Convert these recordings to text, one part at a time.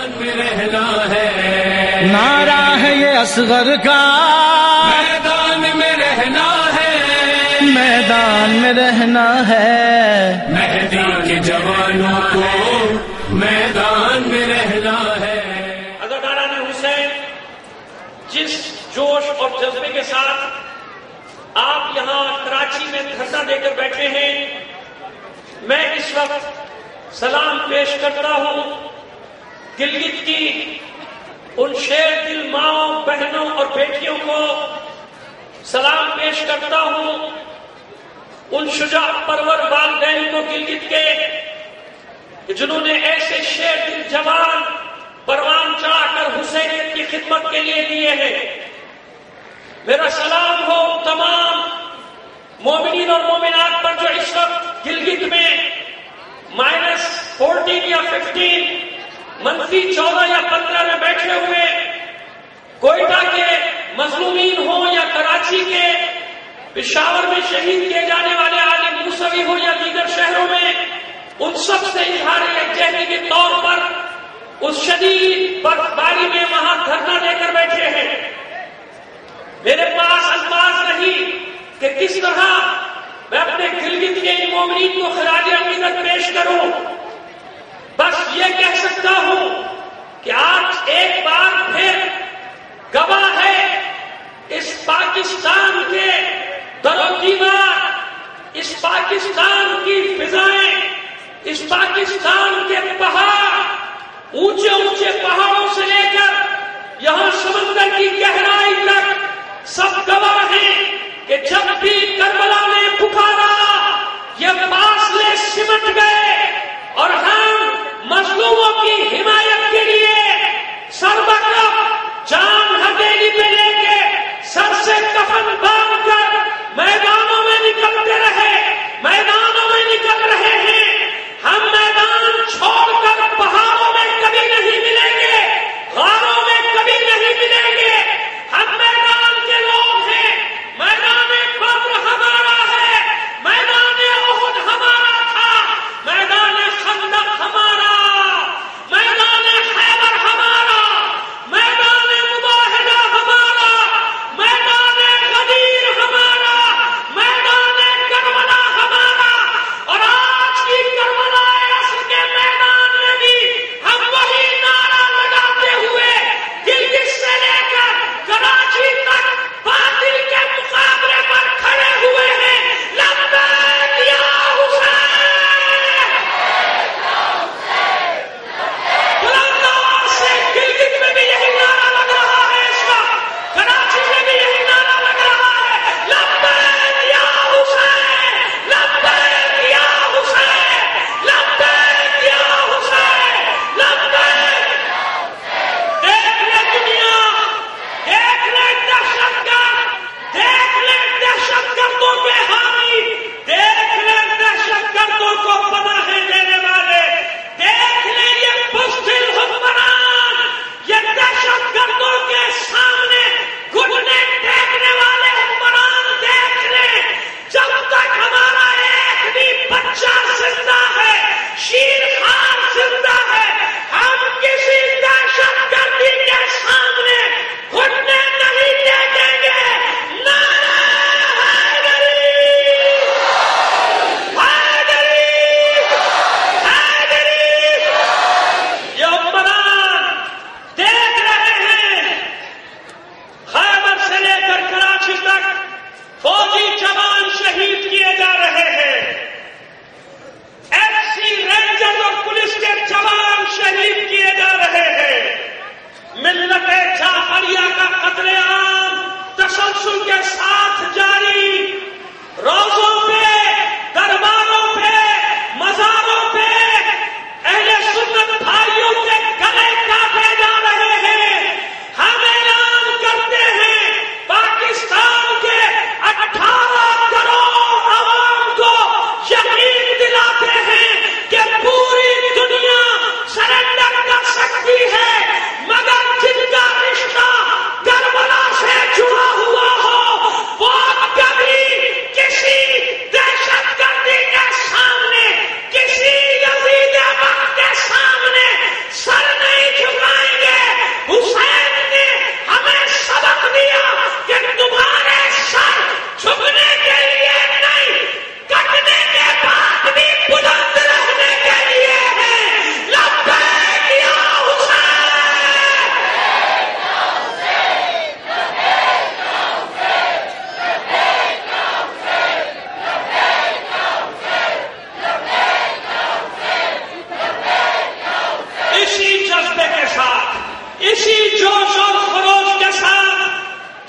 میں رہنا ہے، نعرہ ہے یہ اصغر کا، میدان میں رہنا ہے، میدان میں رہنا ہے، مہدی کے جوانوں کو میدان میں رہنا ہے۔ عزاداران حسین، جس جوش اور جذبے کے ساتھ آپ یہاں کراچی میں دھرنا دے کر بیٹھے ہیں، میں اس وقت سلام پیش کرتا ہوں گلگت کی ان شیر دل ماؤں، بہنوں اور بیٹیوں کو، سلام پیش کرتا ہوں ان شجاع پرور والدین کو گلگت کے کہ جنہوں نے ایسے شیر دل جوان پروان چڑھا کر حسینیت کی خدمت کے لیے دیے ہیں۔ میرا سلام ہو تمام مومنین اور مومنات پر جو اس وقت گلگت میں -14 یا 15 -14 یا 15 میں بیٹھے ہوئے کوئٹہ کے مظلومین ہوں یا کراچی کے پشاور میں شہید کیے جانے والے عالم موسوی ہوں یا دیگر شہروں میں، ان سب سے اظہار یکجہتی کے طور پر اس شدید برفباری میں وہاں دھرنا دے کر بیٹھے ہیں۔ میرے پاس الفاظ نہیں کہ کس طرح میں اپنے گلگت کے ان مومنین کو خراج عقیدت پیش کروں، بس یہ کہہ سکتا ہوں کہ آج ایک بار پھر گواہ ہے اس پاکستان کے در و دیوار، اس پاکستان کی فضائیں، اس پاکستان کے پہاڑ، اونچے اونچے پہاڑوں سے لے کر یہاں سمندر کی گہرائی تک سب گواہ ہیں کہ جب بھی کربلا نے پکارا یہ فاصلے سمٹ گئے اور ہم مظلوموں کی حمایت کے لیے سر بکرب جان ہتھیلی پہ لے کے سر سے کفن باندھ کر میدانوں میں نکلتے رہے، میدانوں میں نکل رہے ہیں۔ ہم میدان چھوڑ کر پہاڑوں میں کبھی نہیں ملیں گے، غاروں میں کبھی نہیں ملیں گے۔ ہم میدان کے لوگ ہیں، میدان بدر ہمارا ہے، میدان احد ہمارا تھا، میدان خندق ہمارا، میدان خیبر ہمارا، میدان مباہدہ ہمارا، میدان غدیر ہمارا، میدان کربلا ہمارا۔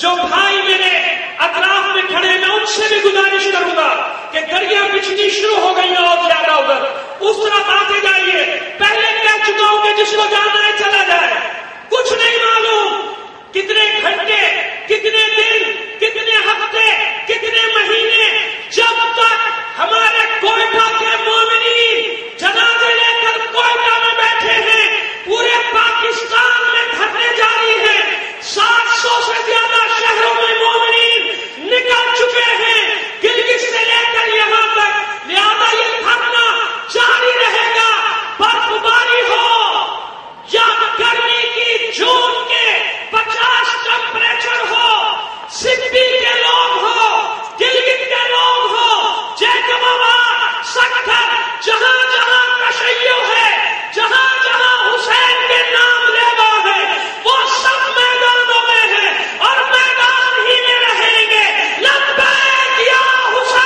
جو بھائی میرے اطراف میں کھڑے ہیں میں ان سے بھی گزارش کروں گا کہ گلیاں بچنی شروع ہو گئی ہیں اور زیادہ ادھر اس طرف آتے جائیے. پہلے کہہ چکا ہوں کہ جس کو جانا ہے چلا جائے. کچھ نہیں معلوم کتنے گھنٹے کتنے دن کتنے ہفتے کتنے مہینے جب تک ہمارے کوئٹہ کے مومنین جنازے لے کر کوئٹہ میں بیٹھے ہیں. پورے پاکستان میں دھرنے جاری ہیں. 700 سے زیادہ شہروں میں مومنین نکل چکے ہیں گلگت سے لے کر یہاں تک. لہذا یہ دھرنا جاری رہے گا. برف باری ہو یا گرمی کی جون کے 50 ٹمپریچر ہو, سپی کے لوگ ہو, گلگت کے لوگ ہو, جیکب آباد, سکھر, جہاں جہاں تشیع ہے, جہاں جہاں حسین کے نام لیوا ہے, وہ سب میدانوں میں ہیں اور میدان ہی میں رہیں گے. لبیک یا حسین.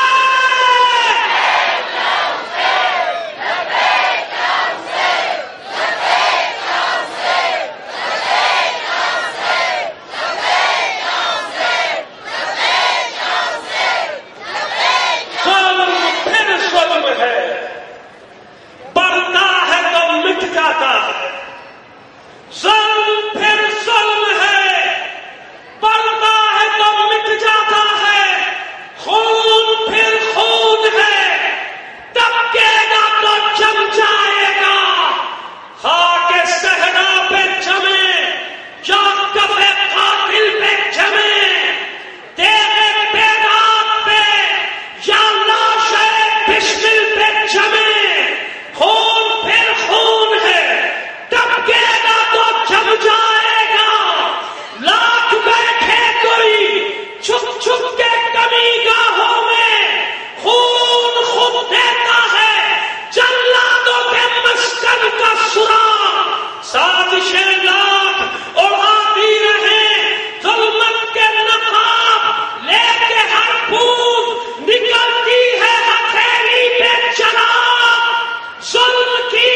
ظلم ہے بڑھتا ہے تو مٹ جاتا ہے. ظلم پھر ظلم ہے بڑھتا ہے تو مٹ جاتا ہے. خون پھر خون ہے ٹپکے گا تو جم جائے گا. خاک صحرا پہ جمے یا کفے قاتل پہ جمے, تیرے بیداد پہ یا لاش بشمل پہ جمے. خون پھر خون ہے ٹپکے گا تو جم جائے گا. لاکھ بیٹھے کوئی چھپ چھپ کے کمی گاہوں میں, خون خود دیتا ہے جلادوں کے مسکن کا سراغ. سازشیں لاکھ اڑاتی رہیں ظلمت کے نقاب لے کے ہر پھول نکلتی ہے ہتھیلی پہ چراغ. ظلم کی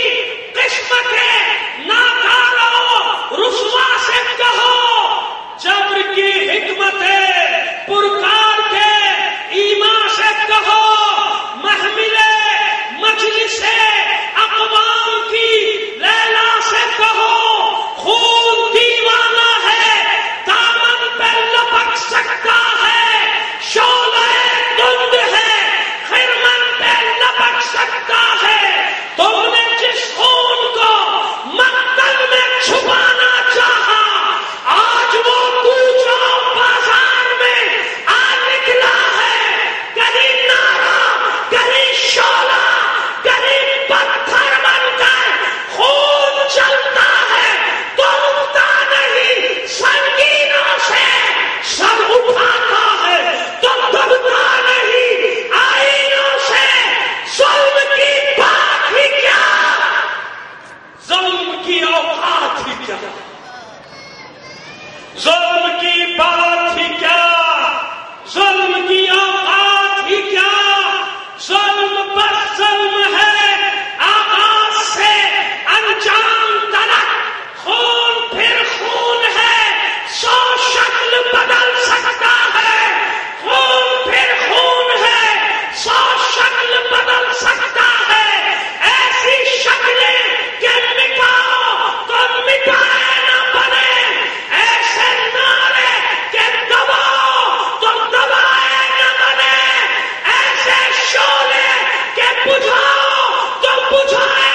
قسمتیں ناکارو رسوا سے کہو, جبر کی حکمتیں پرکار کے ایمان سے کہو. محمل مجلس اقوام کی لیلا سے کہو. خون دیوانہ ہے دامن پہ لپک سکتا ہے. شعلہ دھند ہے خرمن پہ لپک سکتا ہے. تم نے جس خون کو مقتل میں چھپانا چاہا آج وہ کوچوں بازار میں آ نکلا ہے. کہیں نارا کہیں شعلہ کہیں پتھر بن کر خون چلتا ہے تو رکتا نہیں. سنگینوں سے سر اٹھاتا ہے تو دبتا نہیں. آئینوں سے ظلم کی بات ہی کیا, ظلم کی اوقات ہی کیا, ظلم کی بات ہی کیا, ظلم کی اوقات ہی کیا. ظلم پر ظلم ہے آغاز سے انجام تلک. خون پھر خون ہے 100 شکل بدل سکتا ہے. خون پھر خون ہے 100 شکل بدل سکتا ہے. ایسی شکلیں کہ مٹاؤ تو مٹائے نہ بنے, ایسے نعرے کہ دباؤ تو دبائے نہ بنے, ایسے شعلے کہ بجھاؤ تو بجھائے